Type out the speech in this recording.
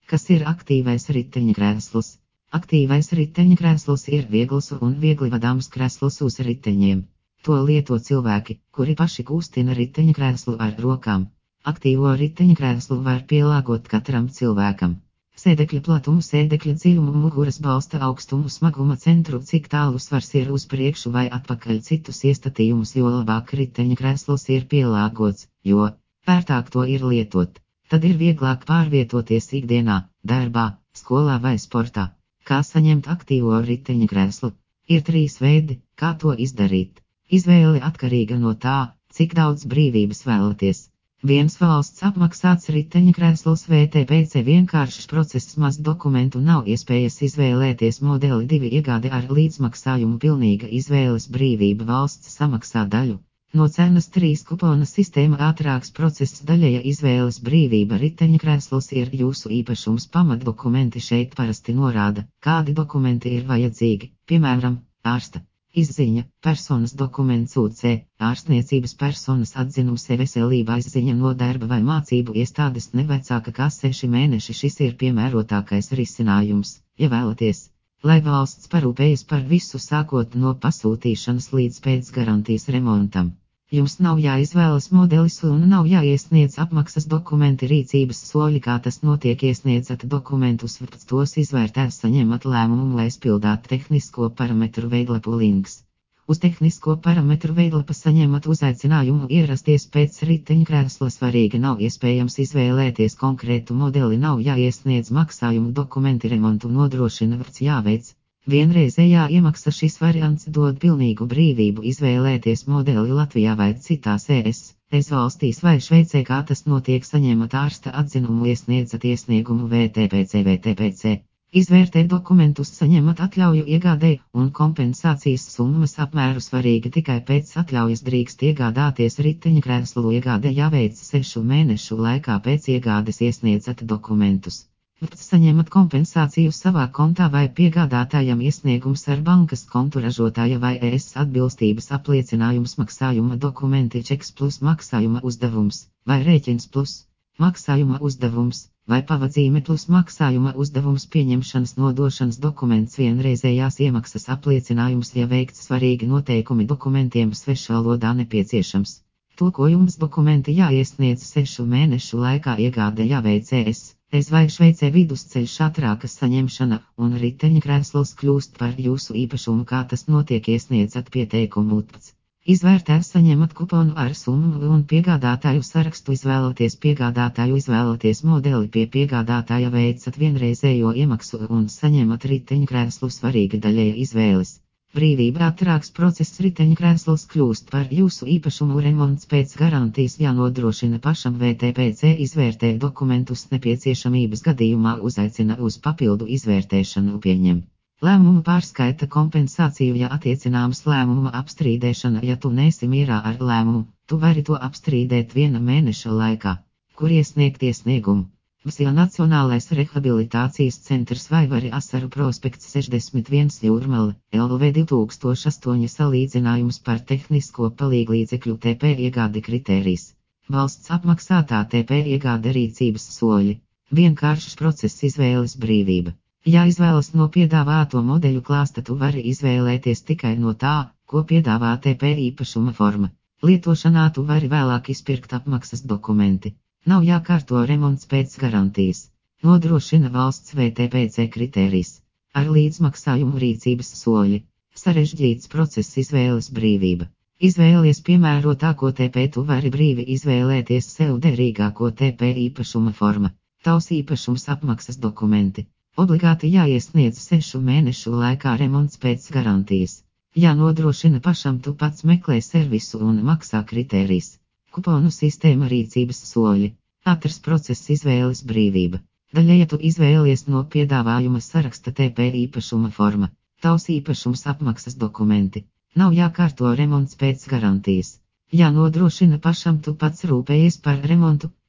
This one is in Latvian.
Kas ir aktīvais riteņkrēsls? Aktīvais riteņkrēsls ir viegls un viegli vadāms krēsls uz riteņiem. To lieto cilvēki, kuri paši kustina riteņkrēslu ar rokām. Aktīvo riteņkrēslu var pielāgot katram cilvēkam. Sēdekļa platumu, sēdekļa dziļumu, muguras balsta augstumu, smaguma centru, cik tālu svars ir uz priekšu vai atpakaļ, citus iestatījumus, jo labāk riteņkrēsls ir pielāgots, jo vērtāk to ir lietot. Tad ir vieglāk pārvietoties ikdienā, darbā, skolā vai sportā. Kā saņemt aktīvo riteņkrēslu? Ir 3 veidi, kā to izdarīt. Izvēle atkarīga no tā, cik daudz brīvības vēlaties. 1. Valsts apmaksāts riteņkrēsls VTPC vienkāršs process, maz dokumentu, nav iespējas izvēlēties modeli. 2. Iegāde ar līdzmaksājumu, pilnīga izvēles brīvība, valsts samaksā daļu no cenas. 3. Kupona sistēma, ātrāks process, daļēja izvēles brīvība. Riteņkrēsls ir jūsu īpašums, pamatdokumenti šeit parasti norāda, kādi dokumenti ir vajadzīgi, piemēram, ārsta izziņa, personas dokuments UC, ārstniecības personas atzinums, veselība izziņa no darba vai mācību iestādes ne vecāka kā 6 mēneši. Šis ir piemērotākais risinājums, ja vēlaties, lai valsts parūpējas par visu sākot no pasūtīšanas līdz pēc garantijas remontam. Jums nav jāizvēlas modelis un nav jāiesniedz apmaksas dokumenti, rīcības soļi, kā tas notiek. Iesniedzat dokumentus, tos izvērtēs, saņemat lēmumu, lai izpildāt tehnisko parametru veidlapu links. Uz tehnisko parametru veidlapa saņemat uzaicinājumu ierasties pēc riteņkrēsla. Svarīgi, nav iespējams izvēlēties konkrētu modeli, nav jāiesniedz maksājumu dokumenti, remontu nodrošina vārds jāveic. Vienreizējā iemaksa. Šis variants dod pilnīgu brīvību izvēlēties modeli Latvijā vai citās ES valstīs vai Šveicē, kā tas notiek. Saņemat ārsta atzinumu, iesniedzat iesniegumu VTPC, izvērtēt dokumentus, saņemat atļauju iegādei un kompensācijas summas apmēru. Svarīgi, tikai pēc atļaujas drīkst iegādāties riteņkrēslu. Iegāde jāveic 6 mēnešu laikā pēc iegādes. Iesniedzat dokumentus, saņemat kompensāciju savā kontā vai piegādātājam iesniegums ar bankas kontu, ražotāja vai ES atbilstības apliecinājums, maksājuma dokumenti, čeks plus maksājuma uzdevums vai rēķins plus maksājuma uzdevums vai pavadzīme plus maksājuma uzdevums, pieņemšanas nodošanas dokuments, vienreizējās iemaksas apliecinājums, ja veikts. Svarīgi noteikumi, dokumentiem svešvalodā nepieciešams tulkojums, dokumenti jāiesniedz 6 mēnešu laikā. Iegāde jāveic ES vai Šveicē, vidusceļš, ātrāka saņemšana un riteņkrēsls kļūst par jūsu īpašumu. Kā tas notiek? Iesniedzat pieteikumu, izvērtēs, saņemat kuponu ar summu un piegādātāju sarakstu. Izvēloties piegādātāju, izvēloties modeli, pie piegādātāja veicat vienreizējo iemaksu un saņemat riteņkrēslu. Svarīga daļēja izvēles brīvība, ātrāks process, riteņkrēsls kļūst par jūsu īpašumu. Remonts pēc garantijas jānodrošina pašam. VTPC izvērtē dokumentus, nepieciešamības gadījumā uzaicina uz papildu izvērtēšanu, pieņem lēmumu, pārskaita kompensāciju, ja attiecināms, lēmuma apstrīdēšana. Ja tu nesi mierā ar lēmumu, tu vari to apstrīdēt 1 mēneša laikā. Kur iesniegt iesniegumu? Vsija Nacionālais rehabilitācijas centrs vai Vari Asaru prospekts 61 Jūrmala, LV 2008. Salīdzinājums par tehnisko palīglīdzekļu TP iegādi kritērijs. Valsts apmaksātā TP iegāde, rīcības soļi. Vienkāršs process, izvēles brīvība. Ja izvēlas no piedāvāto modeļu klāsta, tu vari izvēlēties tikai no tā, ko piedāvā TP īpašuma forma. Lietošanā tu vari vēlāk izpirkt apmaksas dokumenti. Nav jākārto remonts pēc garantijas. Nodrošina valsts VTPC kritērijs. Ar līdzmaksājumu, rīcības soļi. Sarežģīts process, izvēles brīvība. Izvēlies piemērotāko TP, tu vari brīvi izvēlēties sev derīgāko TP īpašuma forma. Tavs īpašums, apmaksas dokumenti. Obligāti jāiesniedz 6 mēnešu laikā, remonts pēc garantijas. Jānodrošina pašam, tu pats meklē servisu un maksā kritērijs. Kuponu sistēma, rīcības soļi. Ātrs process, izvēles brīvība. Daļēja tu izvēlies no piedāvājuma saraksta TP īpašuma forma. Tavs īpašums, apmaksas dokumenti. Nav jākārto remonts pēc garantijas. Jānodrošina pašam, tu pats rūpējies par remontu.